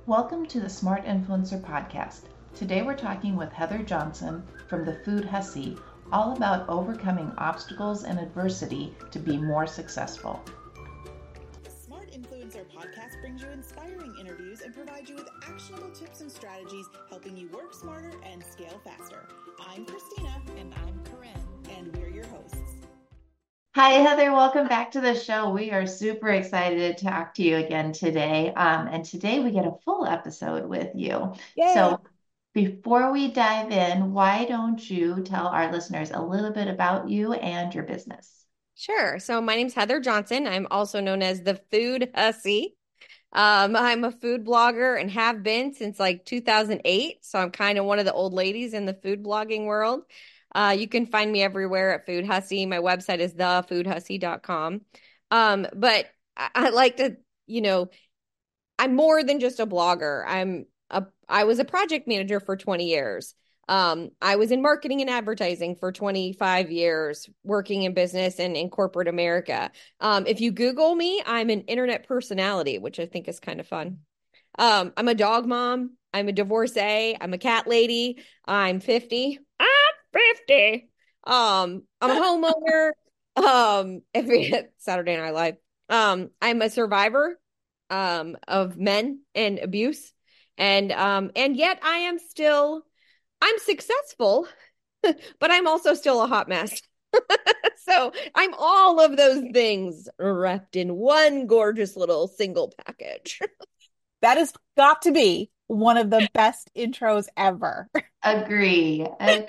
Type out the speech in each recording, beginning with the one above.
Welcome to the Smart Influencer Podcast. Today we're talking with Heather Johnson from the Food Hussy, all about overcoming obstacles and adversity to be more successful. The Smart Influencer Podcast brings you inspiring interviews and provides you with actionable tips and strategies helping you work smarter and scale faster. I'm Christina. And I'm Corinne. And we're your hosts. Hi, Heather. Welcome back to the show. We are super excited to talk to you again today. And today we get a full episode with you. Yay! So before we dive in, why don't you tell our listeners a little bit about you and your business? Sure. So my name's Heather Johnson. I'm also known as the Food Hussy. I'm a food blogger and have been since like 2008. So I'm kind of one of the old ladies in the food blogging world. You can find me everywhere at Food Hussy. My website is thefoodhussy.com. But I like to, I'm more than just a blogger. I was a project manager for 20 years. I was in marketing and advertising for 25 years, working in business and in corporate America. If you Google me, I'm an internet personality, which I think is kind of fun. I'm a dog mom. I'm a divorcee. I'm a cat lady. I'm 50. I'm 50. I'm a homeowner. Every Saturday Night Live. I'm a survivor of men and abuse. And yet I'm successful, but I'm also still a hot mess. So I'm all of those things wrapped in one gorgeous little single package. That has got to be one of the best intros ever. Agree.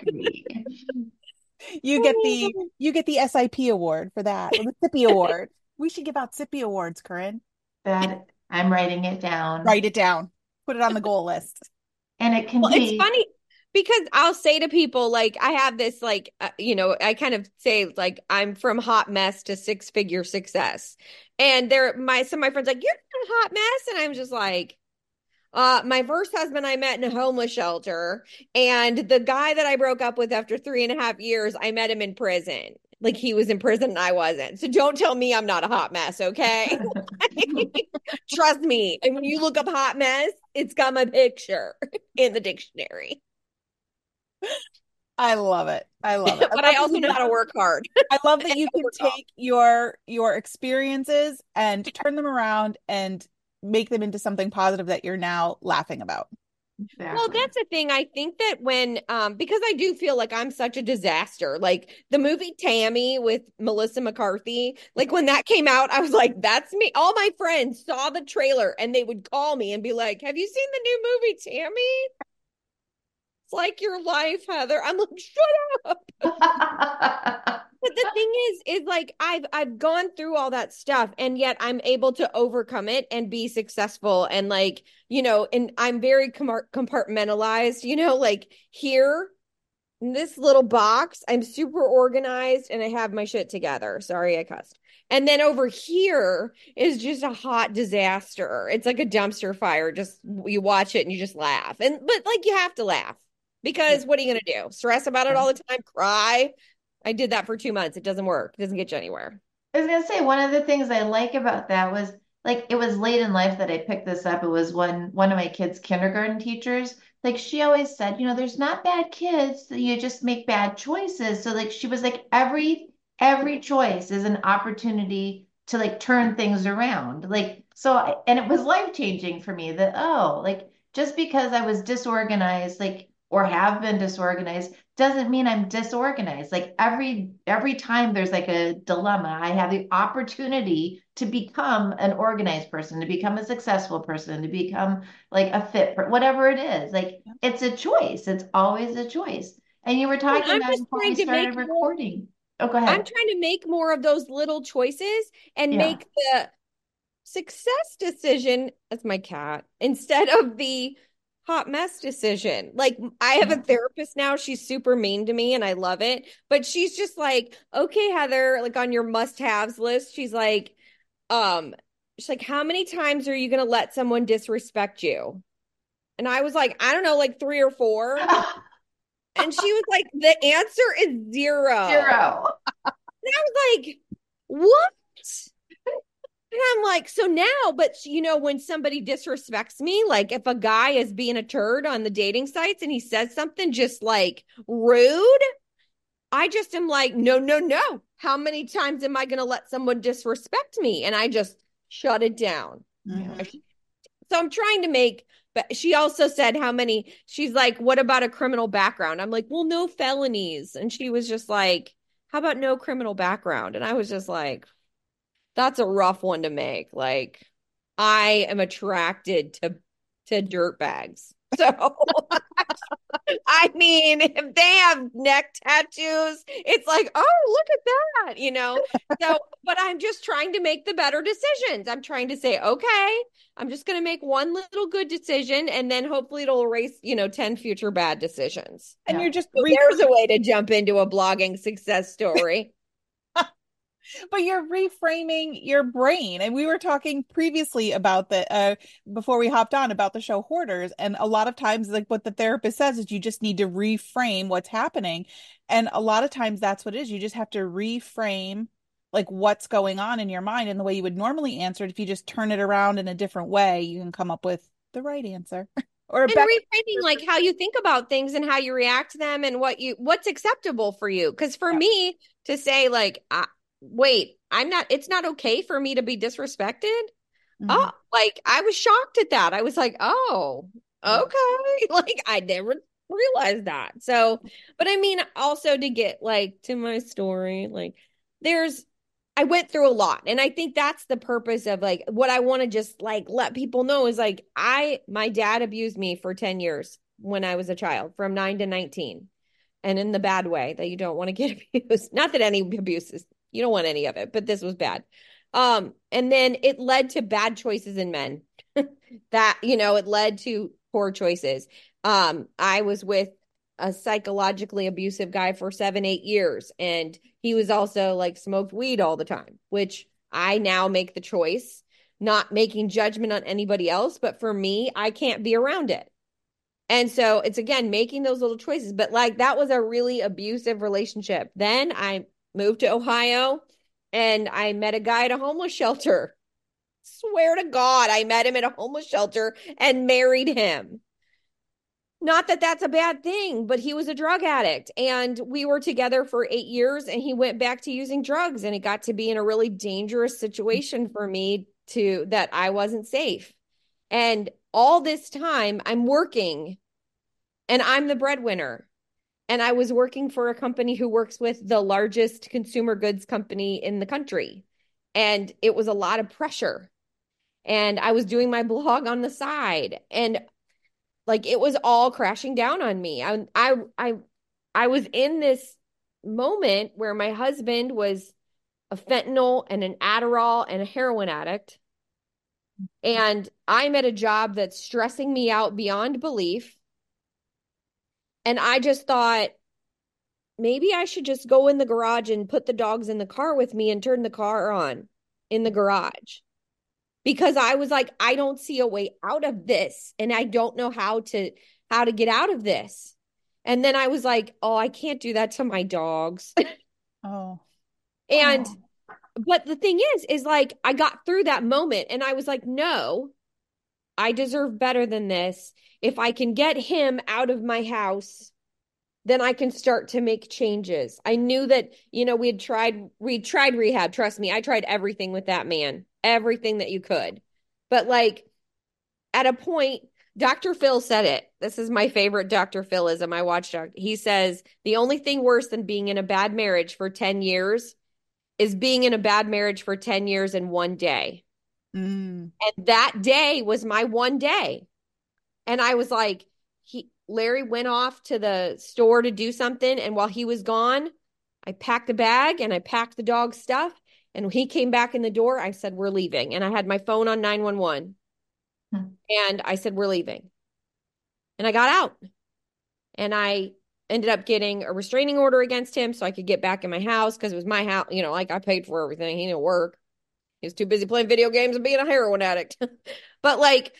You get the SIP award for that, or the Sippy award. We should give out Sippy awards, Corinne. That I'm writing it down. Write it down. Put it on the goal list. And it can Well, be. it's funny because I'll say to people, like, I have this, like, I kind of say, like, I'm from hot mess to six-figure success. And some of my friends, like, you're not a hot mess. And I'm just like, my first husband I met in a homeless shelter. And the guy that I broke up with after 3.5 years, I met him in prison. Like, he was in prison and I wasn't. So don't tell me I'm not a hot mess, okay? Trust me. And when you look up hot mess, it's got my picture in the dictionary. I love it. But I also know how to work hard. I love that you can take your experiences and turn them around and make them into something positive that you're now laughing about. Exactly. Well, that's the thing. I think that when, because I do feel like I'm such a disaster. Like the movie Tammy with Melissa McCarthy, like when that came out, I was like, that's me. All my friends saw the trailer and they would call me and be like, have you seen the new movie Tammy? It's like your life, Heather. I'm like, shut up. But the thing is like I've gone through all that stuff and yet I'm able to overcome it and be successful and like, and I'm very compartmentalized, like here in this little box, I'm super organized and I have my shit together. Sorry, I cussed. And then over here is just a hot disaster. It's like a dumpster fire. Just you watch it and you just laugh. But like you have to laugh because what are you going to do? Stress about it all the time, cry. I did that for 2 months. It doesn't work. It doesn't get you anywhere. I was gonna say one of the things I like about that was like it was late in life that I picked this up. It was one of my kids' kindergarten teachers. Like she always said, there's not bad kids, you just make bad choices. So like she was like every choice is an opportunity to like turn things around. Like and it was life changing for me that like just because I was disorganized, like or have been disorganized doesn't mean I'm disorganized. Like every time there's like a dilemma, I have the opportunity to become an organized person, to become a successful person, to become like a whatever it is. Like it's a choice. It's always a choice. And you were talking about before we started recording. Oh, go ahead. I'm trying to make more of those little choices and make the success decision, that's my cat, instead of the hot mess decision. Like I have a therapist now. She's super mean to me and I love it. But she's just like, okay, Heather, like on your must-haves list, she's like, how many times are you gonna let someone disrespect you? And I was like, I don't know, like 3 or 4. And she was like, the answer is 0. 0. And I was like, what? And I'm like, so now, but when somebody disrespects me, like if a guy is being a turd on the dating sites and he says something just like rude, I just am like, no, no, no. How many times am I going to let someone disrespect me? And I just shut it down. Mhm. So I'm trying to make, but she also said she's like, what about a criminal background? I'm like, well, no felonies. And she was just like, how about no criminal background? And I was just like, that's a rough one to make. Like, I am attracted to dirt bags. So I mean, if they have neck tattoos, it's like, oh, look at that. So, but I'm just trying to make the better decisions. I'm trying to say, okay, I'm just going to make one little good decision and then hopefully it'll erase, 10 future bad decisions. And Yeah. you're just So there's a way to jump into a blogging success story. but you're reframing your brain. And we were talking previously about before we hopped on about the show Hoarders. And a lot of times, like what the therapist says is you just need to reframe what's happening. And a lot of times that's what it is. You just have to reframe like what's going on in your mind and the way you would normally answer it. If you just turn it around in a different way, you can come up with the right answer or a And better reframing answer. like how you think about things and how you react to them and what's acceptable for you. Because for Yeah. me to say like, wait, it's not okay for me to be disrespected. Mhm. Oh, like I was shocked at that. I was like, oh, okay. Like I never realized that. So, but I mean, also to get like to my story, like I went through a lot. And I think that's the purpose of like what I want to just like let people know is like my dad abused me for 10 years when I was a child, from 9 to 19. And in the bad way that you don't want to get abused. Not that any abuse is, you don't want any of it, but this was bad. And then it led to bad choices in men. That, it led to poor choices. I was with a psychologically abusive guy for 7, 8 years, and he was also like smoked weed all the time, which I now make the choice, not making judgment on anybody else, but for me, I can't be around it. And so it's again making those little choices. But like that was a really abusive relationship. Then I moved to Ohio and I met a guy at a homeless shelter. Swear to God, I met him at a homeless shelter and married him. Not that that's a bad thing, but he was a drug addict. And we were together for 8 years and he went back to using drugs. And it got to be in a really dangerous situation for me that I wasn't safe. And all this time I'm working and I'm the breadwinner. And I was working for a company who works with the largest consumer goods company in the country. And it was a lot of pressure. And I was doing my blog on the side. And like it was all crashing down on me. I was in this moment where my husband was a fentanyl and an Adderall and a heroin addict. And I'm at a job that's stressing me out beyond belief. And I just thought, maybe I should just go in the garage and put the dogs in the car with me and turn the car on in the garage. Because I was like, I don't see a way out of this. And I don't know how to get out of this. And then I was like, oh, I can't do that to my dogs. Oh. And but the thing is like I got through that moment and I was like, no, I deserve better than this. If I can get him out of my house, then I can start to make changes. I knew that, we tried rehab. Trust me, I tried everything with that man, everything that you could. But like at a point, Dr. Phil said it. This is my favorite Dr. Philism. I watched. He says, the only thing worse than being in a bad marriage for 10 years is being in a bad marriage for 10 years in one day. Mm. And that day was my one day. And I was like, Larry went off to the store to do something. And while he was gone, I packed a bag and I packed the dog's stuff. And when he came back in the door, I said, we're leaving. And I had my phone on 911. And I said, we're leaving. And I got out. And I ended up getting a restraining order against him so I could get back in my house because it was my house. Like I paid for everything. He didn't work. He was too busy playing video games and being a heroin addict. But like,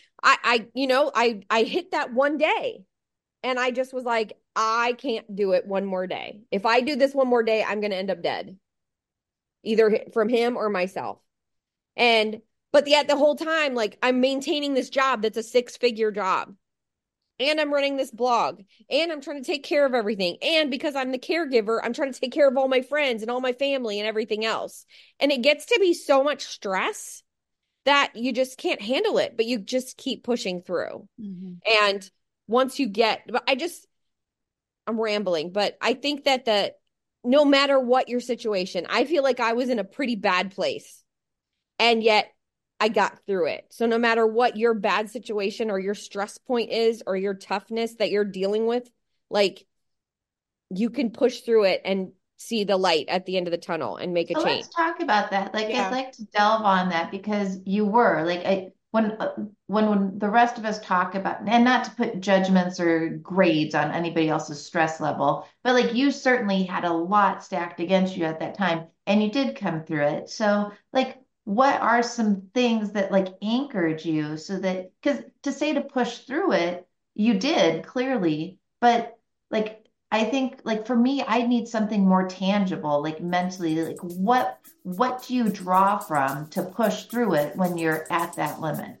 I hit that one day. And I just was like, I can't do it one more day. If I do this one more day, I'm going to end up dead, either from him or myself. And, but yet the whole time, like I'm maintaining this job that's a 6-figure job. And I'm running this blog and I'm trying to take care of everything. And because I'm the caregiver, I'm trying to take care of all my friends and all my family and everything else. And it gets to be so much stress that you just can't handle it, but you just keep pushing through. Mhm. And once you get, but I'm rambling, but I think that no matter what your situation, I feel like I was in a pretty bad place and yet I got through it. So no matter what your bad situation or your stress point is or your toughness that you're dealing with, like you can push through it and see the light at the end of the tunnel and make a So change. let's talk about that. Like, I'd Yeah. like to delve on that because you were like, when the rest of us talk about, and not to put judgments or grades on anybody else's stress level, but like you certainly had a lot stacked against you at that time, and you did come through it. So, like, what are some things that like anchored you so that, because to say to push through it, you did clearly, but like I think like for me, I need something more tangible, like mentally, like what do you draw from to push through it when you're at that limit?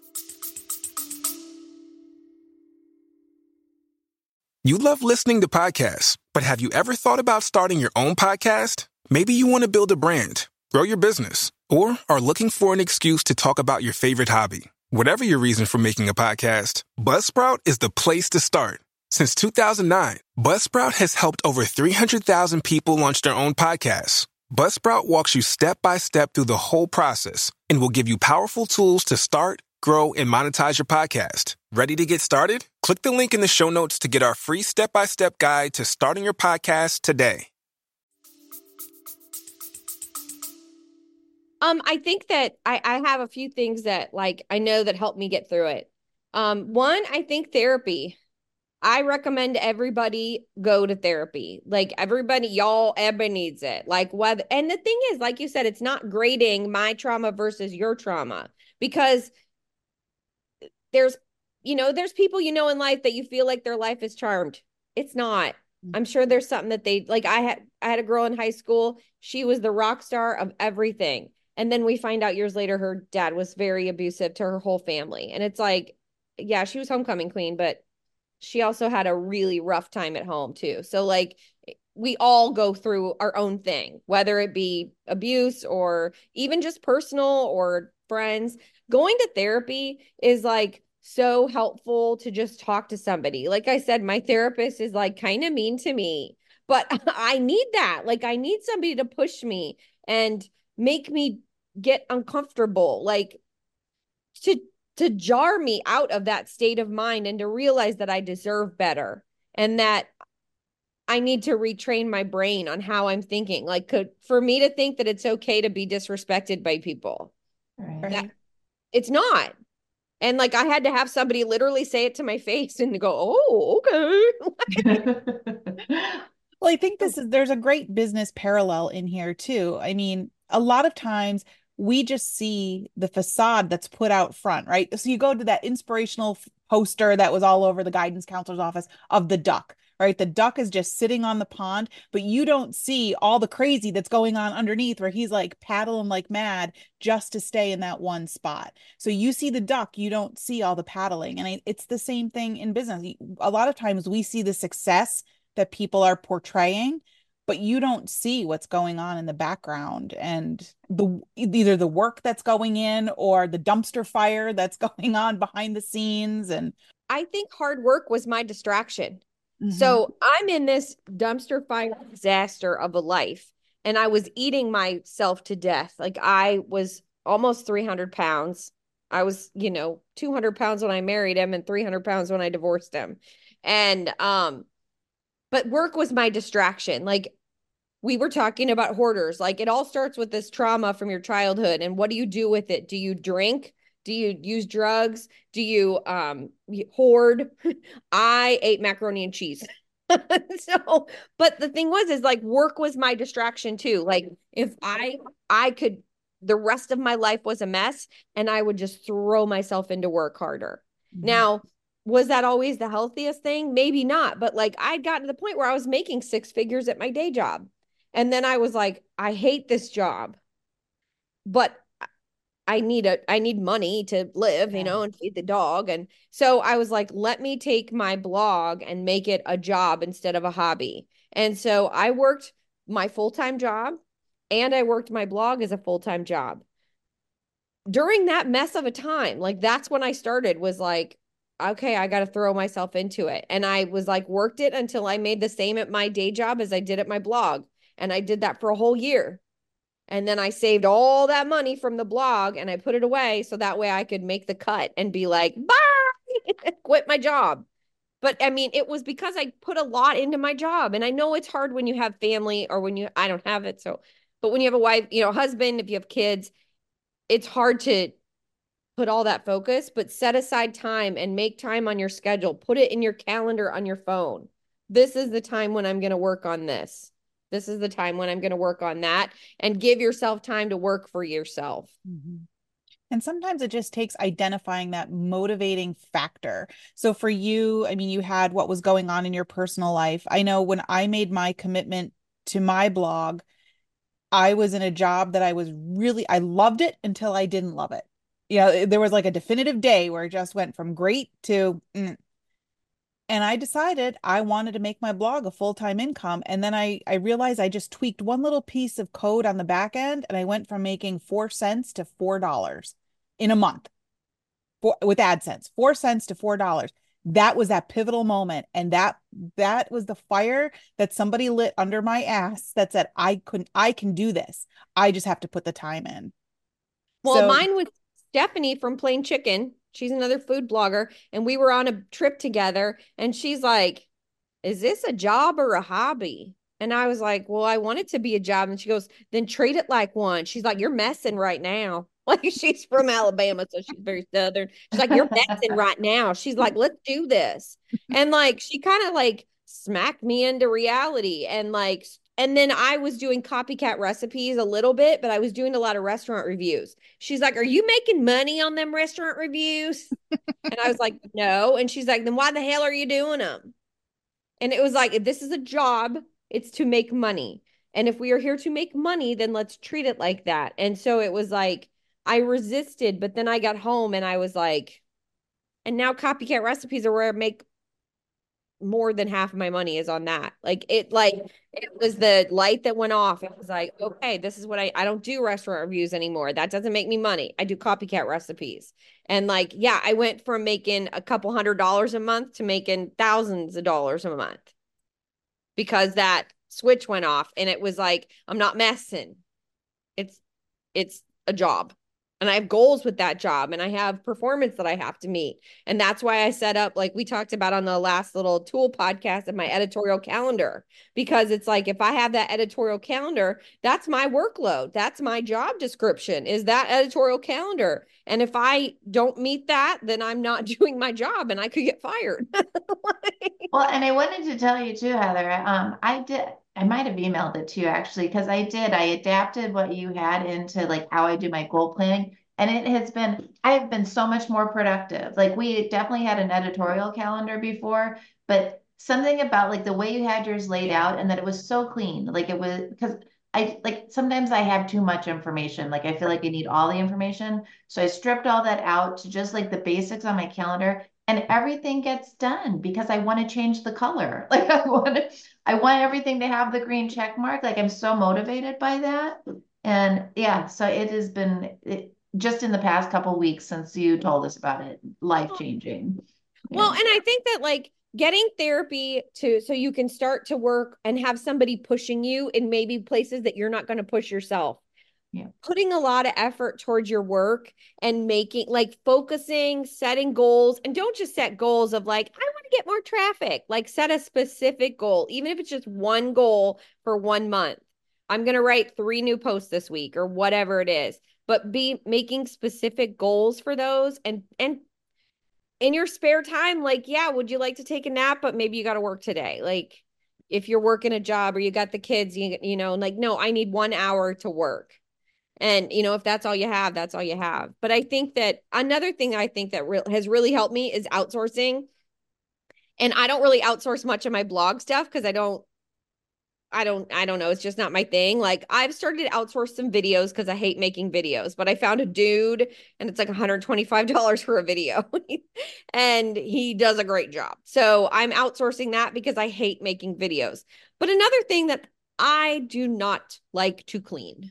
You love listening to podcasts, but have you ever thought about starting your own podcast? Maybe you want to build a brand, grow your business, or are looking for an excuse to talk about your favorite hobby. Whatever your reason for making a podcast, Buzzsprout is the place to start. Since 2009, Buzzsprout has helped over 300,000 people launch their own podcasts. Buzzsprout walks you step by step through the whole process and will give you powerful tools to start, grow, and monetize your podcast. Ready to get started? Click the link in the show notes to get our free step-by-step guide to starting your podcast today. I think that I have a few things that like I know that helped me get through it. One, I think therapy. I recommend everybody go to therapy. Like everybody needs it. Like whether, and the thing is, like you said, it's not grading my trauma versus your trauma because there's, there's people in life that you feel like their life is charmed. It's not. I'm sure there's something that they like. I had a girl in high school. She was the rock star of everything. And then we find out years later her dad was very abusive to her whole family. And it's like, yeah, she was homecoming queen, but she also had a really rough time at home too. So like we all go through our own thing, whether it be abuse or even just personal or friends. Going to therapy is like so helpful to just talk to somebody. Like I said, my therapist is like kind of mean to me, but I need that. Like I need somebody to push me and make me get uncomfortable, like to jar me out of that state of mind and to realize that I deserve better and that I need to retrain my brain on how I'm thinking. Like for me to think that it's okay to be disrespected by people. Right. That it's not. And like I had to have somebody literally say it to my face and go, "Oh, okay." Well, I think there's a great business parallel in here too. I mean, a lot of times we just see the facade that's put out front, right? So you go to that inspirational poster that was all over the guidance counselor's office of the duck, right? The duck is just sitting on the pond, but you don't see all the crazy that's going on underneath where he's like paddling like mad just to stay in that one spot. So you see the duck, you don't see all the paddling. And it's the same thing in business. A lot of times we see the success that people are portraying, but you don't see what's going on in the background and either the work that's going in or the dumpster fire that's going on behind the scenes. And I think hard work was my distraction. Mhm. So I'm in this dumpster fire disaster of a life and I was eating myself to death. Like I was almost 300 pounds. I was, 200 pounds when I married him and 300 pounds when I divorced him. And, but work was my distraction. Like we were talking about hoarders. Like it all starts with this trauma from your childhood. And what do you do with it? Do you drink? Do you use drugs? Do you hoard? I ate macaroni and cheese. So, but the thing is like work was my distraction too. Like if I could, the rest of my life was a mess and I would just throw myself into work harder. Mhm. Now, was that always the healthiest thing? Maybe not, but like I'd gotten to the point where I was making 6 figures at my day job. And then I was like, I hate this job, but I need money to live, you know, and feed the dog. And so I was like, let me take my blog and make it a job instead of a hobby. And so I worked my full-time job and I worked my blog as a full-time job. During that mess of a time, like that's when I started was like, okay, I got to throw myself into it. And I was like, worked it until I made the same at my day job as I did at my blog. And I did that for a whole year. And then I saved all that money from the blog and I put it away so that way I could make the cut and be like, bye, quit my job. But I mean, it was because I put a lot into my job. And I know it's hard when you have family or when I don't have it. So, but when you have a wife, you know, husband, if you have kids, it's hard to put all that focus, but set aside time and make time on your schedule. Put it in your calendar on your phone. This is the time when I'm going to work on this. This is the time when I'm going to work on that, and give yourself time to work for yourself. Mm-hmm. And sometimes it just takes identifying that motivating factor. So for you, I mean, you had what was going on in your personal life. I know when I made my commitment to my blog, I was in a job that I loved it until I didn't love it. You know, there was like a definitive day where it just went from great to, and I decided I wanted to make my blog a full-time income. And then I realized I just tweaked one little piece of code on the back end, and I went from making 4 cents to $4 in a month with AdSense, 4 cents to $4. That was that pivotal moment. And that was the fire that somebody lit under my ass that said, I can do this. I just have to put the time in. Well, So mine was Stephanie from Plain Chicken. She's another food blogger. And we were on a trip together. And she's like, is this a job or a hobby? And I was like, well, I want it to be a job. And she goes, then treat it like one. She's like, you're messing right now. Like she's from Alabama, so she's very Southern. She's like, you're messing right now. She's like, let's do this. And like, she kind of like smacked me into reality. And like, and then I was doing copycat recipes a little bit, but I was doing a lot of restaurant reviews. She's like, are you making money on them restaurant reviews? And I was like, no. And she's like, then why the hell are you doing them? And it was like, if this is a job, it's to make money. And if we are here to make money, then let's treat it like that. And so it was like, I resisted, but then I got home and I was like, and now copycat recipes are where I make more than half of my money is on that. Like it was the light that went off. It was like, okay, this is what I don't do restaurant reviews anymore. That doesn't make me money. I do copycat recipes. And like, yeah, I went from making a couple $100 a month to making thousands of dollars a month because that switch went off and it was like, I'm not messing. It's a job. And I have goals with that job and I have performance that I have to meet. And that's why I set up, like we talked about on the last little tool podcast, of my editorial calendar, because it's like, if I have that editorial calendar, that's my workload. That's my job description, is that editorial calendar. And if I don't meet that, then I'm not doing my job and I could get fired. Well, and I wanted to tell you too, Heather, I might have emailed it to you actually, because I adapted what you had into like how I do my goal planning. And I have been so much more productive. Like we definitely had an editorial calendar before, but something about like the way you had yours laid out and that it was so clean. Like it was, because I like sometimes I have too much information. Like I feel like I need all the information. So I stripped all that out to just like the basics on my calendar, and everything gets done because I want to change the color. Like I want everything to have the green check mark. Like I'm so motivated by that. And yeah, so it has been just in the past couple weeks since you told us about it, life changing. Well, Yeah. and I think that like getting therapy so you can start to work and have somebody pushing you in maybe places that you're not going to push yourself. Yeah. Putting a lot of effort towards your work and making like focusing, setting goals, and don't just set goals of like, I want to get more traffic. Like set a specific goal, even if it's just one goal for 1 month. I'm going to write 3 new posts this week or whatever it is, but be making specific goals for those. And in your spare time, like, yeah, would you like to take a nap? But maybe you got to work today. Like if you're working a job or you got the kids, you know, like, no, I need 1 hour to work. And, you know, if that's all you have, that's all you have. But I think that another thing I think that has really helped me is outsourcing. And I don't really outsource much of my blog stuff because I don't know. It's just not my thing. Like I've started to outsource some videos because I hate making videos, but I found a dude and it's like $125 for a video. And he does a great job. So I'm outsourcing that because I hate making videos. But another thing that I do not like to clean.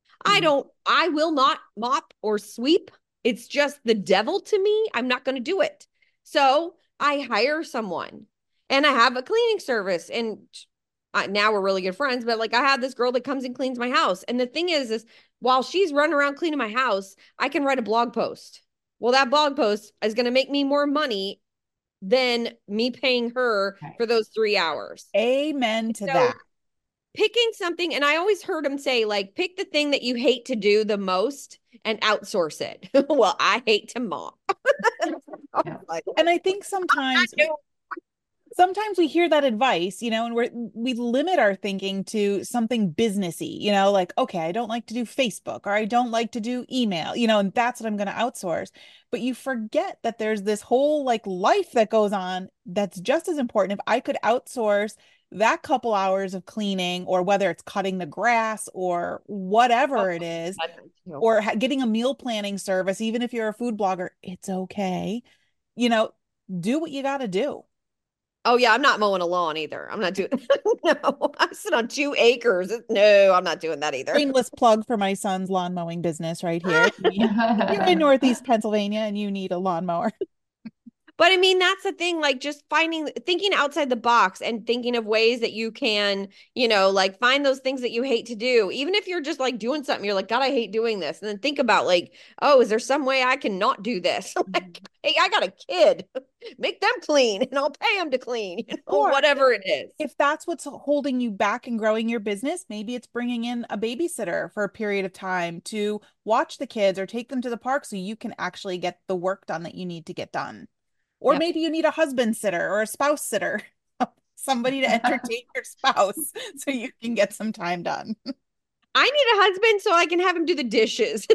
I will not mop or sweep. It's just the devil to me. I'm not going to do it. So I hire someone and I have a cleaning service. And now we're really good friends, but like I have this girl that comes and cleans my house. And the thing is while she's running around cleaning my house, I can write a blog post. Well, that blog post is going to make me more money than me paying her for those 3 hours. Amen to that. Picking something, and I always heard him say, like, pick the thing that you hate to do the most and outsource it. Well, I hate to mop. And I think sometimes we hear that advice, and we limit our thinking to something businessy, like, okay, I don't like to do Facebook or I don't like to do email, and that's what I'm going to outsource. But you forget that there's this whole like life that goes on that's just as important. If I could outsource that couple hours of cleaning, or whether it's cutting the grass or whatever it is, or getting a meal planning service, even if you're a food blogger, it's okay. Do what you got to do. Oh yeah, I'm not mowing a lawn either. I'm not doing no. I sit on 2 acres. No, I'm not doing that either. Shameless plug for my son's lawn mowing business right here. If you're in Northeast Pennsylvania and you need a lawnmower. But I mean, that's the thing, like just thinking outside the box and thinking of ways that you can, like find those things that you hate to do. Even if you're just like doing something, you're like, God, I hate doing this. And then think about like, oh, is there some way I can not do this? Like, hey, I got a kid, make them clean and I'll pay them to clean, or whatever it is. If that's what's holding you back and growing your business, maybe it's bringing in a babysitter for a period of time to watch the kids or take them to the park so you can actually get the work done that you need to get done. Or maybe you need a husband sitter or a spouse sitter, somebody to entertain your spouse so you can get some time done. I need a husband so I can have him do the dishes.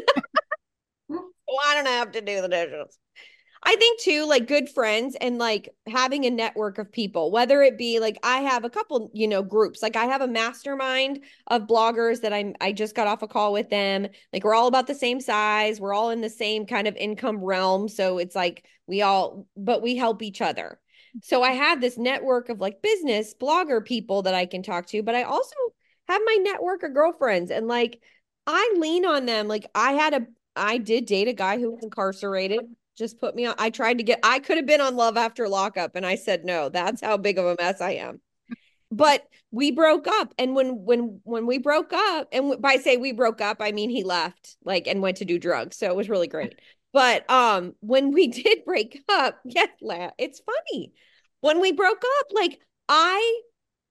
So I don't have to do the dishes. I think too, like good friends and like having a network of people, whether it be like I have a couple, groups, like I have a mastermind of bloggers that I just got off a call with them. Like we're all about the same size. We're all in the same kind of income realm. So it's like but we help each other. So I have this network of like business blogger people that I can talk to, but I also have my network of girlfriends and like I lean on them. Like I did date a guy who was incarcerated. Just put me on. I could have been on Love After Lockup and I said no. That's how big of a mess I am. But we broke up. And when we broke up, and by say we broke up, I mean he left like and went to do drugs. So it was really great. But when we did break up, it's funny. When we broke up, like I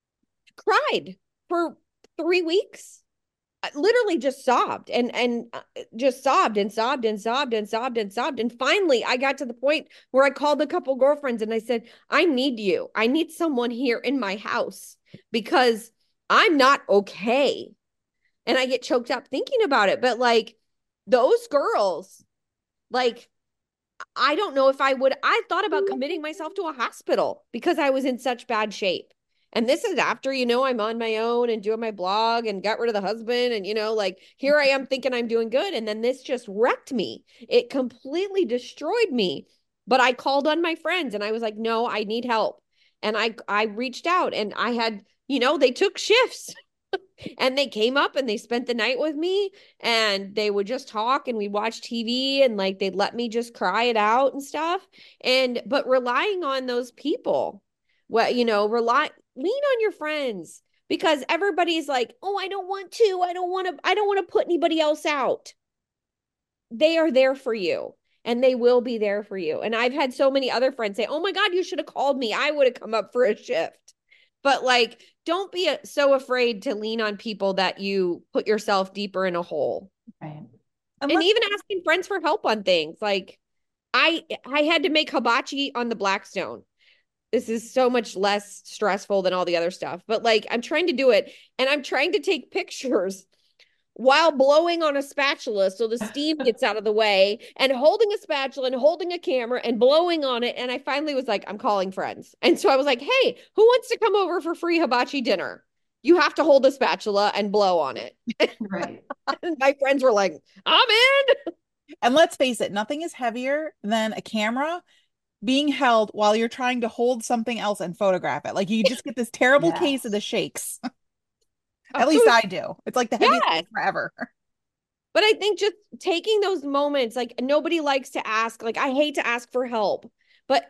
cried for 3 weeks. I literally just sobbed and just sobbed and sobbed and sobbed and sobbed and sobbed. And finally, I got to the point where I called a couple girlfriends and I said, I need you. I need someone here in my house because I'm not okay. And I get choked up thinking about it. But like those girls, like, I don't know if I thought about committing myself to a hospital because I was in such bad shape. And this is after, I'm on my own and doing my blog and got rid of the husband. And, like here I am thinking I'm doing good. And then this just wrecked me. It completely destroyed me. But I called on my friends and I was like, no, I need help. And I reached out and I had, they took shifts and they came up and they spent the night with me and they would just talk and we watched TV and like they'd let me just cry it out and stuff. But relying on those people, lean on your friends because everybody's like, oh, I don't want to put anybody else out. They are there for you and they will be there for you. And I've had so many other friends say, oh my God, you should have called me. I would have come up for a shift. But like, don't be so afraid to lean on people that you put yourself deeper in a hole. Right. And even asking friends for help on things. Like I had to make hibachi on the Blackstone. This is so much less stressful than all the other stuff. But like, I'm trying to do it and I'm trying to take pictures while blowing on a spatula so the steam gets out of the way and holding a spatula and holding a camera and blowing on it. And I finally was like, I'm calling friends. And so I was like, hey, who wants to come over for free hibachi dinner? you have to hold a spatula and blow on it. Right. And my friends were like, I'm in. And let's face it, nothing is heavier than a camera being held while you're trying to hold something else and photograph it. Like you just get this terrible case of Yes. the shakes. A At least food, I do. It's like the heaviest yes. thing forever. But I think just taking those moments, like nobody likes to ask, like I hate to ask for help, but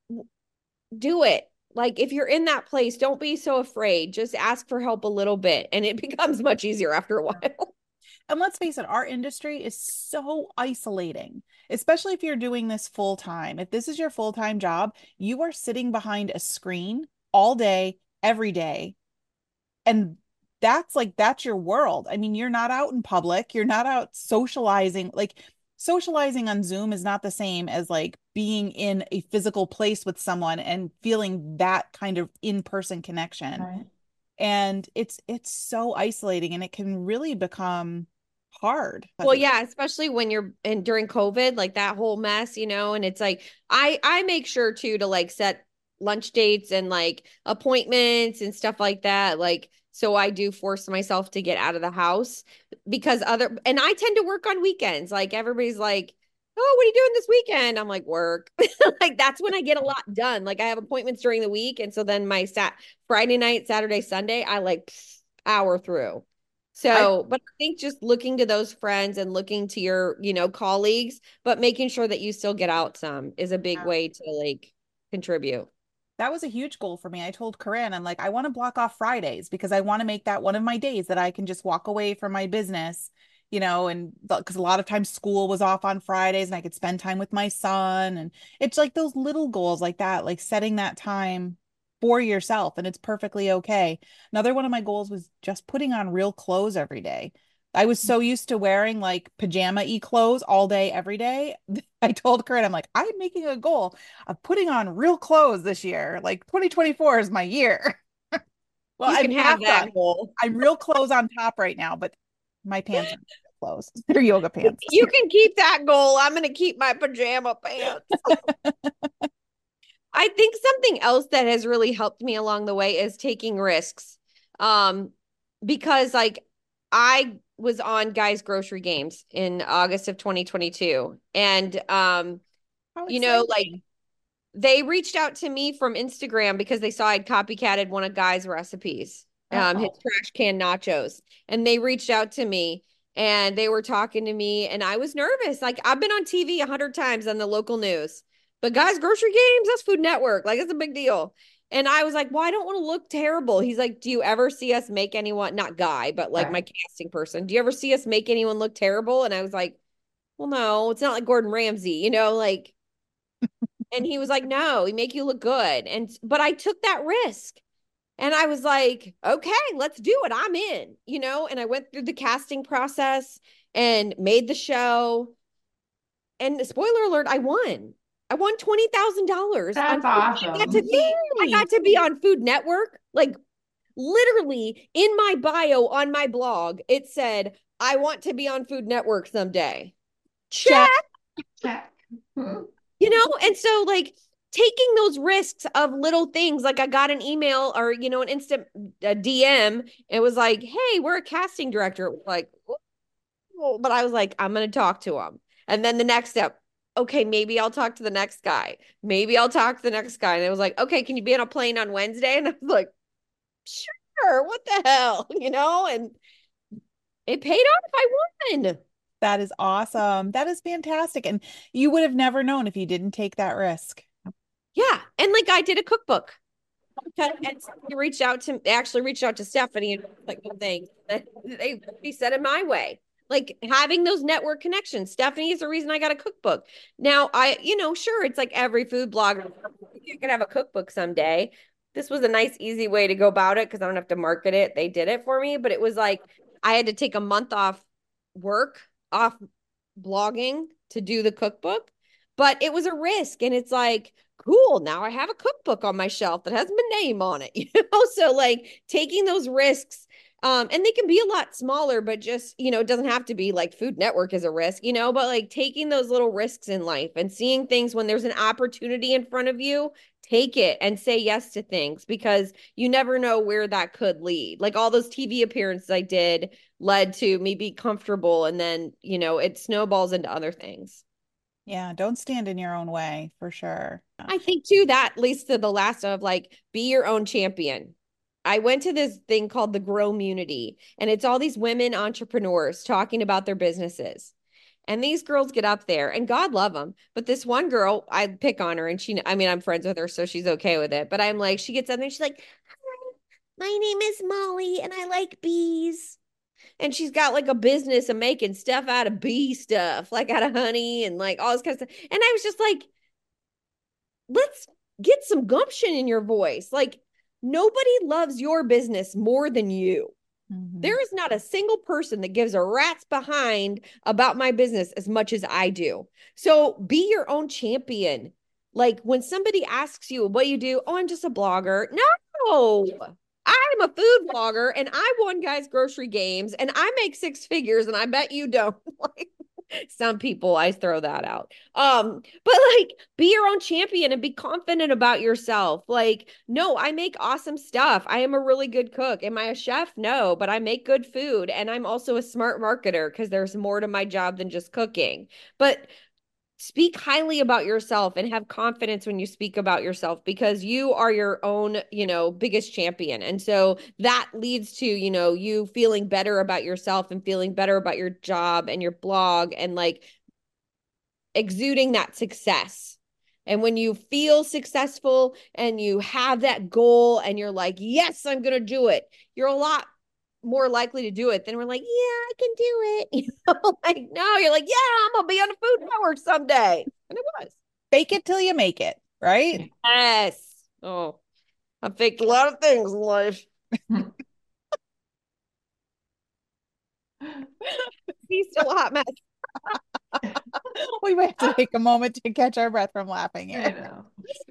do it. Like if you're in that place, don't be so afraid. Just ask for help a little bit and it becomes much easier after a while. And let's face it, our industry is so isolating, especially if you're doing this full time. If this is your full time job, you are sitting behind a screen all day, every day. And that's your world. I mean, you're not out in public, you're not out socializing. Like socializing on Zoom is not the same as like being in a physical place with someone and feeling that kind of in-person connection. Right. And it's so isolating and it can really become hard. Well, yeah, especially when you're in during COVID, like that whole mess, and it's like I make sure too to like set lunch dates and like appointments and stuff like that. Like so I do force myself to get out of the house because and I tend to work on weekends. Like everybody's like, "Oh, what are you doing this weekend?" I'm like, "Work." Like that's when I get a lot done. Like I have appointments during the week and so then my Friday night, Saturday, Sunday, I like power through. I So, but I think just looking to those friends and looking to your, colleagues, but making sure that you still get out some is a big way to like contribute. That was a huge goal for me. I told Corinne, I'm like, I want to block off Fridays because I want to make that one of my days that I can just walk away from my business, and because a lot of times school was off on Fridays and I could spend time with my son. And it's like those little goals like that, like setting that time for yourself, and it's perfectly okay. Another one of my goals was just putting on real clothes every day. I was so used to wearing like pajama-y clothes all day, every day. I told Corinne, I'm like, I'm making a goal of putting on real clothes this year. Like 2024 is my year. Well, You I'm can half have done. that goal. I'm real clothes on top right now, but my pants aren't real clothes. They're yoga pants. You can keep that goal. I'm going to keep my pajama pants. I think something else that has really helped me along the way is taking risks. Um, because like I was on Guys Grocery Games in August of 2022 and How like exciting. they reached out to me from Instagram because they saw I'd copycatted one of Guy's recipes, his Oh, trash can nachos. And they reached out to me and they were talking to me and I was nervous. Like I've been on TV 100 times on the local news, but Guy's Grocery Games, that's Food Network. Like it's a big deal. And I was like, well, I don't want to look terrible. He's like, do you ever see us make anyone, not Guy, but like my right. casting person, do you ever see us make anyone look terrible? And I was like, well, no, it's not like Gordon Ramsay, like, and he was like, no, he make you look good. But I took that risk and I was like, okay, let's do it. I'm in, and I went through the casting process and made the show. And spoiler alert, I won. I won $20,000 on That's food. awesome. I Yay. got to be on Food Network. Like literally in my bio on my blog, it said, I want to be on Food Network someday. Check. Check. Check. Hmm. And so like taking those risks of little things, like I got an email or, an instant DM. It was like, hey, we're a casting director. Like, oh, but I was like, I'm going to talk to him. And then the next step, okay, maybe I'll talk to the next guy. Maybe I'll talk to the next guy. And it was like, okay, can you be on a plane on Wednesday? And I was like, sure, what the hell, And it paid off. I won. That is awesome. That is fantastic. And you would have never known if you didn't take that risk. Yeah. And like I did a cookbook. And actually reached out to Stephanie and like things that they said it my way. Like having those network connections. Stephanie is the reason I got a cookbook. Now sure, it's like every food blogger, you can have a cookbook someday. This was a nice, easy way to go about it because I don't have to market it. They did it for me, but it was like I had to take a month off blogging to do the cookbook, but it was a risk. And it's like, cool, now I have a cookbook on my shelf that has my name on it, so like taking those risks And they can be a lot smaller, but just, it doesn't have to be like Food Network is a risk, but like taking those little risks in life and seeing things when there's an opportunity in front of you, take it and say yes to things because you never know where that could lead. Like all those TV appearances I did led to me be comfortable and then, it snowballs into other things. Yeah, don't stand in your own way for sure. I think too that leads to the last of like be your own champion. I went to this thing called the Grow Community, and it's all these women entrepreneurs talking about their businesses. And these girls get up there, and God love them. But this one girl, I pick on her, and I'm friends with her, so she's okay with it. But I'm like, she gets up there, and she's like, "Hi, my name is Molly, and I like bees." And she's got like a business of making stuff out of bee stuff, like out of honey and like all this kind of stuff. And I was just like, let's get some gumption in your voice. Like, nobody loves your business more than you. Mm-hmm. There is not a single person that gives a rat's behind about my business as much as I do. So be your own champion. Like when somebody asks you what you do, oh, I'm just a blogger. No, I'm a food blogger and I won guys grocery games and I make six figures and I bet you don't. Like some people I throw that out. But like be your own champion and be confident about yourself. Like, no, I make awesome stuff. I am a really good cook. Am I a chef? No, but I make good food and I'm also a smart marketer because there's more to my job than just cooking. But speak highly about yourself and have confidence when you speak about yourself because you are your own, biggest champion. And so that leads to, you feeling better about yourself and feeling better about your job and your blog and like exuding that success. And when you feel successful and you have that goal and you're like, yes, I'm going to do it, you're a lot more likely to do it than we're like, yeah, I can do it. Like, no, you're like, yeah, I'm going to be on a Food Network someday. And it was. Fake it till you make it, right? Yes. Oh, I faked a lot of things in life. He's still a hot mess. We might have to take a moment to catch our breath from laughing here. I know.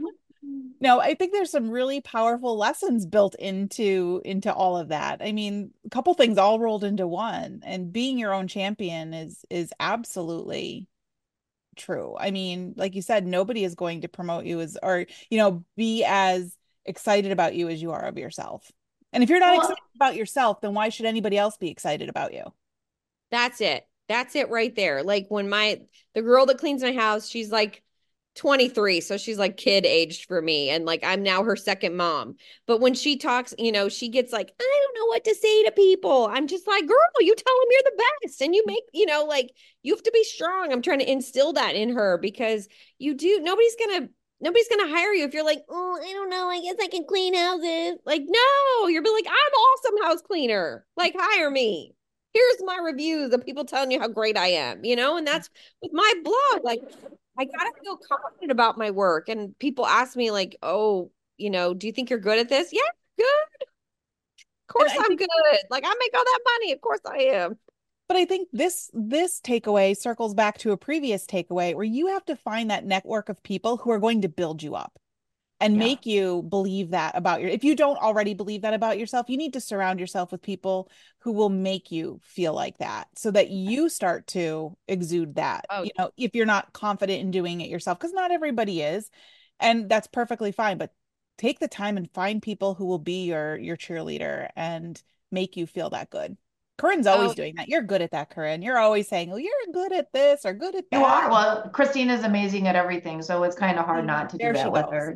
No, I think there's some really powerful lessons built into all of that. I mean, a couple things all rolled into one, and being your own champion is absolutely true. I mean, like you said, nobody is going to promote you as or, be as excited about you as you are of yourself. And if you're not excited about yourself, then why should anybody else be excited about you? That's it. That's it right there. Like when the girl that cleans my house, she's like 23, so she's like kid aged for me, and like I'm now her second mom. But when she talks, she gets like, I don't know what to say to people. I'm just like, girl, you tell them you're the best and you make, like you have to be strong. I'm trying to instill that in her because nobody's gonna hire you if you're like, oh, I don't know, I guess I can clean houses. Like, no, you'll be like, I'm awesome house cleaner, like hire me. Here's my reviews of people telling you how great I am, and that's with my blog. Like, I gotta feel confident about my work. And people ask me, like, oh, do you think you're good at this? Yeah, good. Of course I'm good. Like, I make all that money. Of course I am. But I think this takeaway circles back to a previous takeaway where you have to find that network of people who are going to build you up and make you believe that about if you don't already believe that about yourself, you need to surround yourself with people who will make you feel like that so that you start to exude that. Oh. If you're not confident in doing it yourself, because not everybody is, and that's perfectly fine, but take the time and find people who will be your cheerleader and make you feel that good. Corinne's always doing that. You're good at that, Corinne. You're always saying, "Oh, you're good at this or good at that." You are. Well, Christina's amazing at everything, so it's kind of hard not to do There she that with goes. her.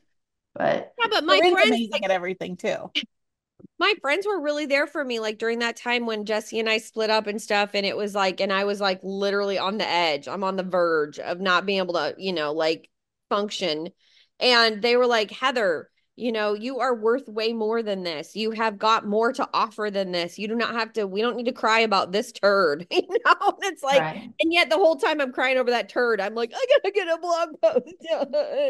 But Yeah, but my Corinne's friends, amazing at everything too. my friends were really there for me, like during that time when Jesse and I split up and stuff, and it was like, and I was like literally on the edge. I'm on the verge of not being able to, like function. And they were like, Heather, you are worth way more than this. You have got more to offer than this. You do not have to, we don't need to cry about this turd. And it's like, right. And yet the whole time I'm crying over that turd, I'm like, I gotta get a blog post done.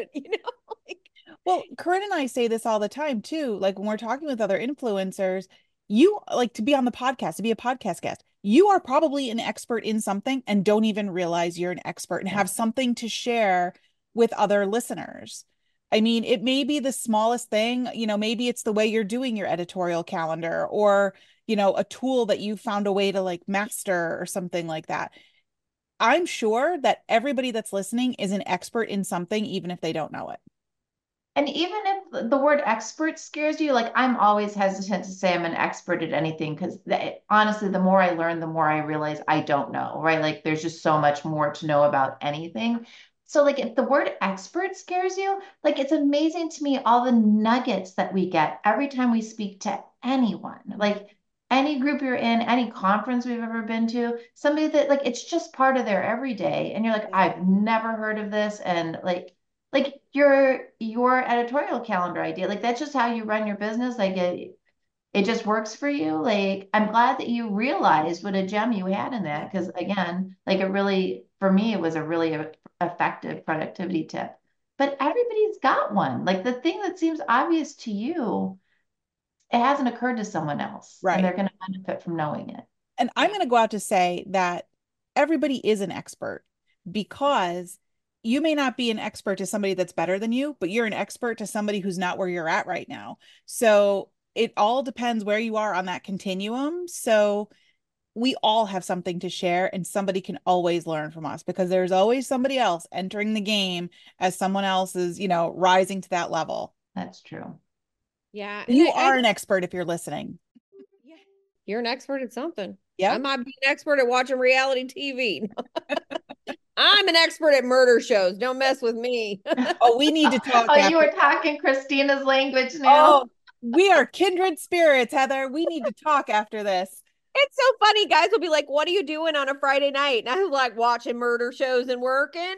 Like, well, Corinne and I say this all the time too. Like when we're talking with other influencers, you like to be on the podcast, to be a podcast guest. You are probably an expert in something and don't even realize you're an expert and have something to share with other listeners. I mean, it may be the smallest thing, maybe it's the way you're doing your editorial calendar or, a tool that you found a way to like master or something like that. I'm sure that everybody that's listening is an expert in something, even if they don't know it. And even if the word expert scares you, like I'm always hesitant to say I'm an expert at anything because honestly, the more I learn, the more I realize I don't know, right? Like there's just so much more to know about anything. So, like, if the word expert scares you, like it's amazing to me all the nuggets that we get every time we speak to anyone, like any group you're in, any conference we've ever been to, somebody that like it's just part of their everyday. And you're like, I've never heard of this. And like your editorial calendar idea, like that's just how you run your business. Like it just works for you. Like I'm glad that you realized what a gem you had in that, because again, like it really, for me, it was a really effective productivity tip. But everybody's got one. Like the thing that seems obvious to you, it hasn't occurred to someone else, and Right. they're going to benefit from knowing it. And I'm going to go out to say that everybody is an expert, because you may not be an expert to somebody that's better than you, but you're an expert to somebody who's not where you're at right now. So it all depends where you are on that continuum. So we all have something to share, and somebody can always learn from us, because there's always somebody else entering the game as someone else is, rising to that level. That's true. Yeah. And You I are an expert if you're listening. yeah, you're an expert at something. I Yep. might be an expert at watching reality TV. I'm an expert at murder shows. Don't mess with me. Oh, we need to talk Oh, you after. were talking Christina's language now. Oh, we are kindred spirits, Heather. We need to talk after this. It's so funny. Guys will be like, "What are you doing on a Friday night?" And I'm like, watching murder shows and working.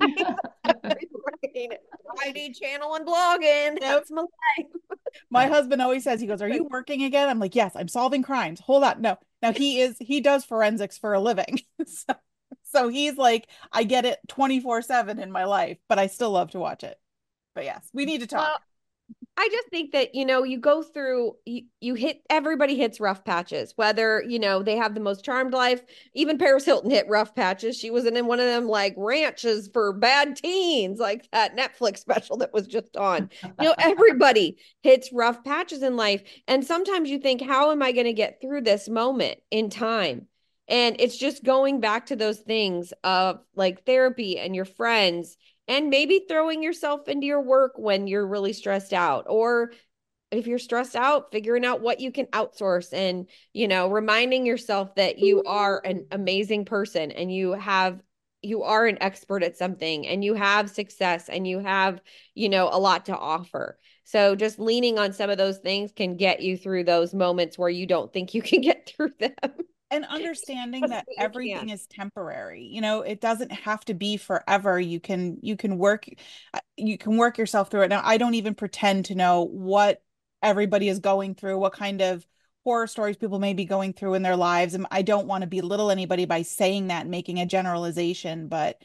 ID channel and blogging. Yep. That's my life. My husband always says, he goes, "Are you working again?" I'm like, "Yes, I'm solving crimes." Hold on. No. Now he does forensics for a living. So he's like, I get it 24/7 in my life, but I still love to watch it. But yes, we need to talk. Well, I just think that, you go through, everybody hits rough patches, whether, they have the most charmed life. Even Paris Hilton hit rough patches. She was in one of them like ranches for bad teens, like that Netflix special that was just on. Everybody hits rough patches in life. And sometimes you think, how am I going to get through this moment in time? And it's just going back to those things of like therapy and your friends, and maybe throwing yourself into your work when you're really stressed out, or if you're stressed out, figuring out what you can outsource, and reminding yourself that you are an amazing person, and you are an expert at something, and you have success, and you have a lot to offer. So just leaning on some of those things can get you through those moments where you don't think you can get through them. And understanding that everything is temporary. It doesn't have to be forever. You can work yourself through it. Now, I don't even pretend to know what everybody is going through, what kind of horror stories people may be going through in their lives. And I don't want to belittle anybody by saying that and making a generalization, but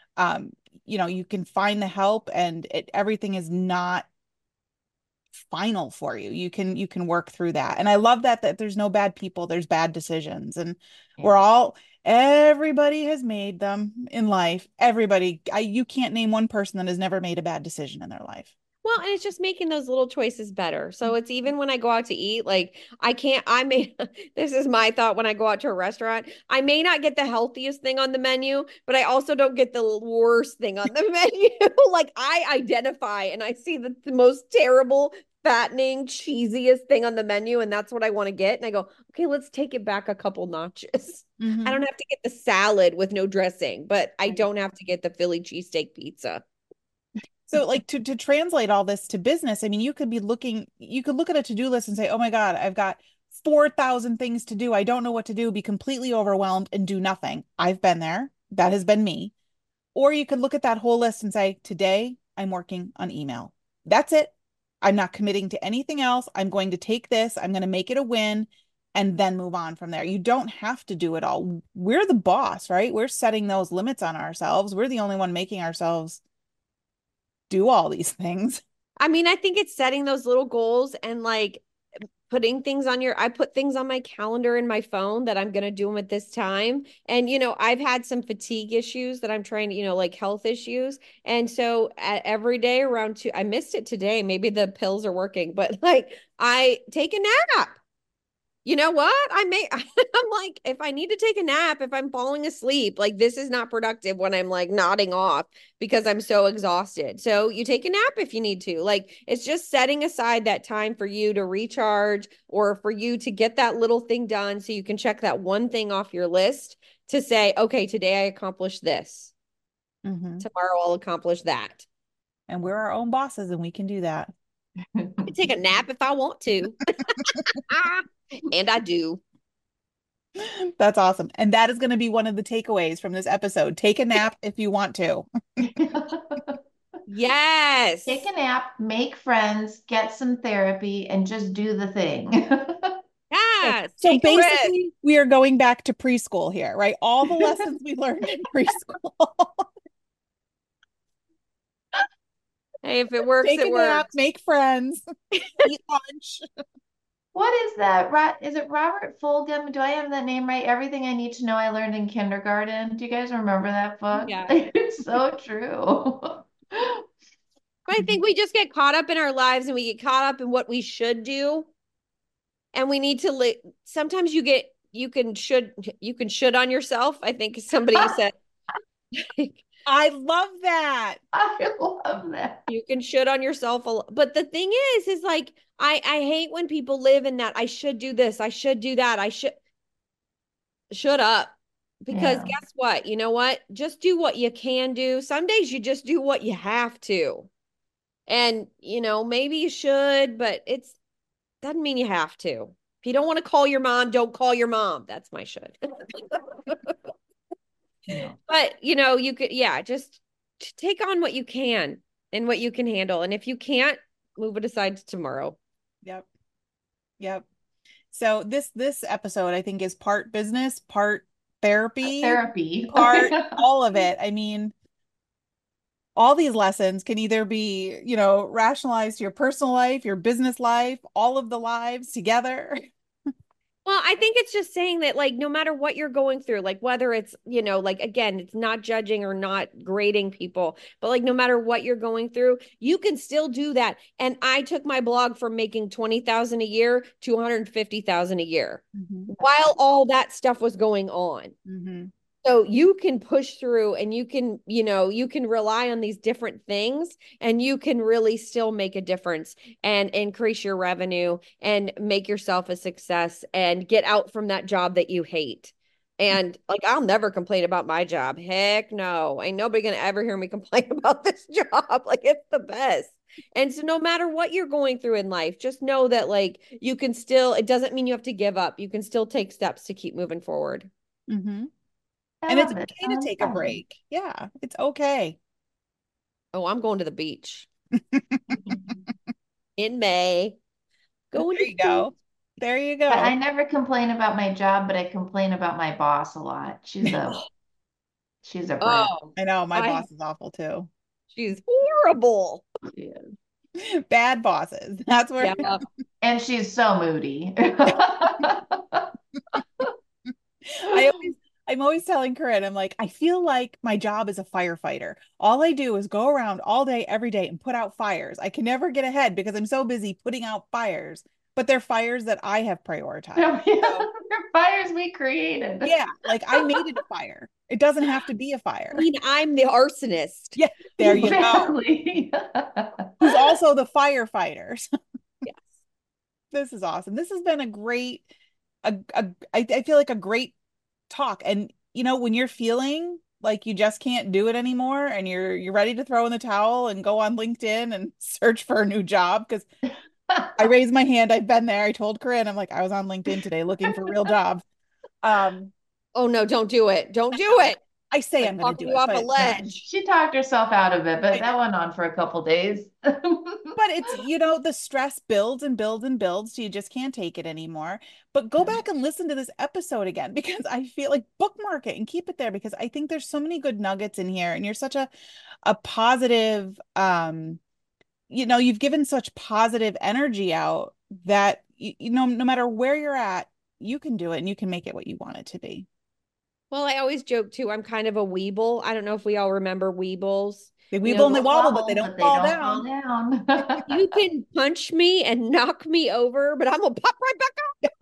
you can find the help, and everything is not final for you. You can work through that. And I love that there's no bad people, there's bad decisions. And Yeah. everybody has made them in life. Everybody, you can't name one person that has never made a bad decision in their life. Well, and it's just making those little choices better. So it's even when I go out to eat, like I may, this is my thought when I go out to a restaurant, I may not get the healthiest thing on the menu, but I also don't get the worst thing on the menu. Like I identify and I see the most terrible, fattening, cheesiest thing on the menu, and that's what I want to get. And I go, okay, let's take it back a couple notches. I don't have to get the salad with no dressing, but I don't have to get the Philly cheesesteak pizza. So like to translate all this to business, I mean, you could look at a to-do list and say, "Oh my God, I've got 4,000 things to do. I don't know what to do," be completely overwhelmed and do nothing. I've been there. That has been me. Or you could look at that whole list and say, "Today I'm working on email. That's it. I'm not committing to anything else. I'm going to take this, I'm going to make it a win, and then move on from there." You don't have to do it all. We're the boss, right? We're setting those limits on ourselves. We're the only one making ourselves do all these things. I mean, I think it's setting those little goals and like putting things I put things on my calendar in my phone that I'm going to do them at this time. And, I've had some fatigue issues that I'm trying to, like health issues. And so every day around two, I missed it today. Maybe the pills are working, but like I take a nap. you know what? I'm like, if I need to take a nap, if I'm falling asleep, like this is not productive when I'm like nodding off because I'm so exhausted. So you take a nap if you need to. Like it's just setting aside that time for you to recharge or for you to get that little thing done so you can check that one thing off your list to say, okay, today I accomplished this. Mm-hmm. Tomorrow I'll accomplish that. And we're our own bosses and we can do that. I can take a nap if I want to. And I do. That's awesome. And that is going to be one of the takeaways from this episode. Take a nap if you want to. Yes. Take a nap, make friends, get some therapy, and just do the thing. Yes. So basically, we are going back to preschool here, right? All the lessons we learned in preschool. Hey, if it works, Take it a nap, works. make friends, eat lunch. What is that? Is it Robert Fulghum? Do I have that name right? Everything I Need to Know I Learned in Kindergarten. Do you guys remember that book? Yeah. It's so true. But I think we just get caught up in our lives and we get caught up in what we should do. And we need to sometimes you can should on yourself. I think somebody said I love that. I love that. you can should on yourself a lot. But the thing is like I hate when people live in that I should do this, I should do that, I should up. Because Yeah. guess what? You know what? Just do what you can do. Some days you just do what you have to. And, maybe you should, but it's doesn't mean you have to. If you don't want to call your mom, don't call your mom. That's my should. Yeah. But, you could, just take on what you can and what you can handle. And if you can't, move it aside to tomorrow. Yep. Yep. So this episode, I think, is part business, part therapy, part all of it. I mean, all these lessons can either be, rationalized to your personal life, your business life, all of the lives together. Well, I think it's just saying that, like, no matter what you're going through, like, whether it's, like, again, it's not judging or not grading people, but like, no matter what you're going through, you can still do that. And I took my blog from making 20,000 a year to 150,000 a year while all that stuff was going on. Mm-hmm. So you can push through and you can, you can rely on these different things and you can really still make a difference and increase your revenue and make yourself a success and get out from that job that you hate. And like, I'll never complain about my job. Heck no. Ain't nobody going to ever hear me complain about this job. Like, it's the best. And so no matter what you're going through in life, just know that like you can still, it doesn't mean you have to give up. You can still take steps to keep moving forward. Mm-hmm. I And it's love it. okay to take a break. Yeah, it's okay. Oh, I'm going to the beach in May. Going There you go. There you go. But I never complain about my job, but I complain about my boss a lot. She's a brick. Oh, I know my boss is awful too. She's horrible. Bad bosses. That's where. Yeah. And she's so moody. I'm always telling Corinne, I'm like, I feel like my job is a firefighter. All I do is go around all day, every day and put out fires. I can never get ahead because I'm so busy putting out fires, but they're fires that I have prioritized. They're fires we created. Yeah, like I made it a fire. It doesn't have to be a fire. I mean, I'm the arsonist. Yeah, there you Exactly. go. Who's also the firefighter. Yes. This is awesome. This has been a great, I feel like a great talk. And when you're feeling like you just can't do it anymore and you're ready to throw in the towel and go on LinkedIn and search for a new job, because I raised my hand, I've been there. I told Corinne, I'm like, I was on LinkedIn today looking for real jobs. Oh no, don't do it. Don't do it. I say I'm going to do it, off but a ledge. She talked herself out of it, but that went on for a couple days. But it's, the stress builds and builds and builds, so you just can't take it anymore. But go back and listen to this episode again, because I feel like bookmark it and keep it there, because I think there's so many good nuggets in here, and you're such a positive, you've given such positive energy out that, no matter where you're at, you can do it and you can make it what you want it to be. Well, I always joke too, I'm kind of a weeble. I don't know if we all remember weebles. They weeble and they wobble, but they don't fall down. Fall down. You can punch me and knock me over, but I'm gonna pop right back up.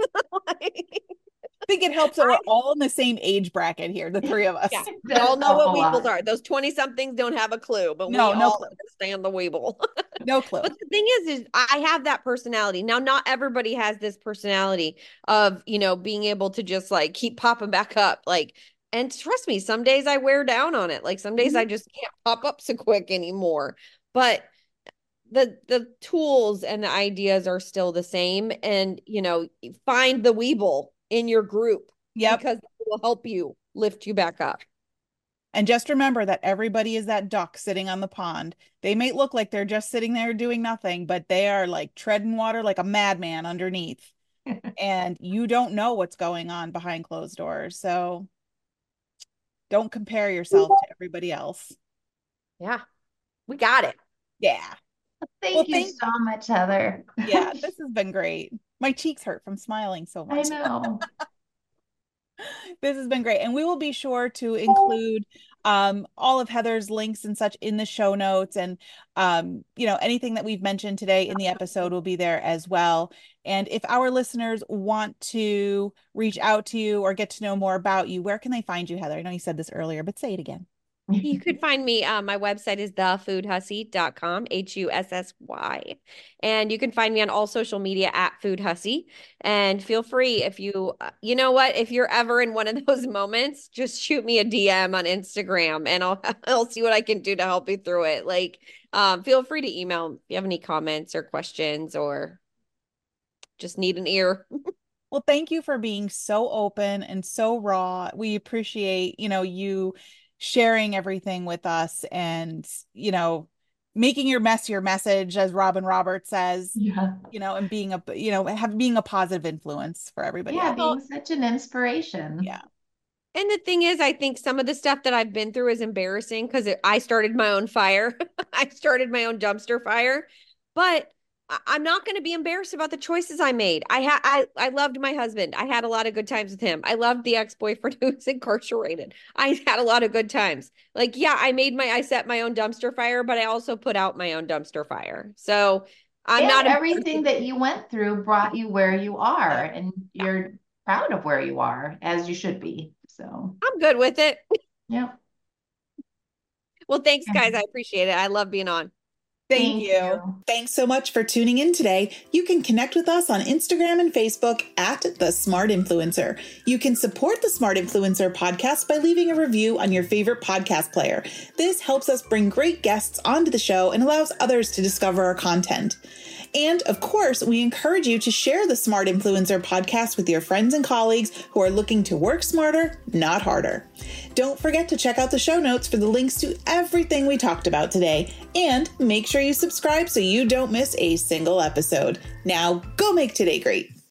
I think it helps that we're all in the same age bracket here, the three of us. Yeah. It We does all know help what a Weebles lot. are. Those 20-somethings don't have a clue, but No, we no all clue. understand the Weeble. No clue. But the thing is I have that personality. Now, not everybody has this personality of, being able to just like keep popping back up. Like, and trust me, some days I wear down on it. Like some days I just can't pop up so quick anymore. But the tools and the ideas are still the same. And, find the Weeble in your group Yep. because it will help you lift you back up. And just remember that everybody is that duck sitting on the pond. They may look like they're just sitting there doing nothing, but they are like treading water like a madman underneath. And you don't know what's going on behind closed doors. So don't compare yourself to everybody else. Yeah, we got it. Yeah. Thank you so much, Heather. Yeah, this has been great. My cheeks hurt from smiling so I much. know. This has been great. And we will be sure to include all of Heather's links and such in the show notes. And, anything that we've mentioned today in the episode will be there as well. And if our listeners want to reach out to you or get to know more about you, where can they find you, Heather? I know you said this earlier, but say it again. You could find me, my website is thefoodhussy.com, HUSSY. And you can find me on all social media at Food Hussy. And feel free if you know what, if you're ever in one of those moments, just shoot me a DM on Instagram and I'll see what I can do to help you through it. Like, feel free to email if you have any comments or questions or just need an ear. Well, thank you for being so open and so raw. We appreciate, you sharing everything with us and, making your mess your message, as Robin Roberts says, Yeah. and being being a positive influence for everybody Yeah, else. being such an inspiration. Yeah. And the thing is, I think some of the stuff that I've been through is embarrassing because I started my own fire. I started my own dumpster fire, but I'm not going to be embarrassed about the choices I made. I loved my husband. I had a lot of good times with him. I loved the ex-boyfriend who was incarcerated. I had a lot of good times. Like, yeah, I set my own dumpster fire, but I also put out my own dumpster fire. So I'm not everything that you went through brought you where you are, and you're proud of where you are, as you should be. So I'm good with it. yeah. Well, thanks, guys. I appreciate it. I love being on. Thank you. Thanks so much for tuning in today. You can connect with us on Instagram and Facebook at The Smart Influencer. You can support The Smart Influencer podcast by leaving a review on your favorite podcast player. This helps us bring great guests onto the show and allows others to discover our content. And of course, we encourage you to share the Smart Influencer podcast with your friends and colleagues who are looking to work smarter, not harder. Don't forget to check out the show notes for the links to everything we talked about today. And make sure you subscribe so you don't miss a single episode. Now, go make today great.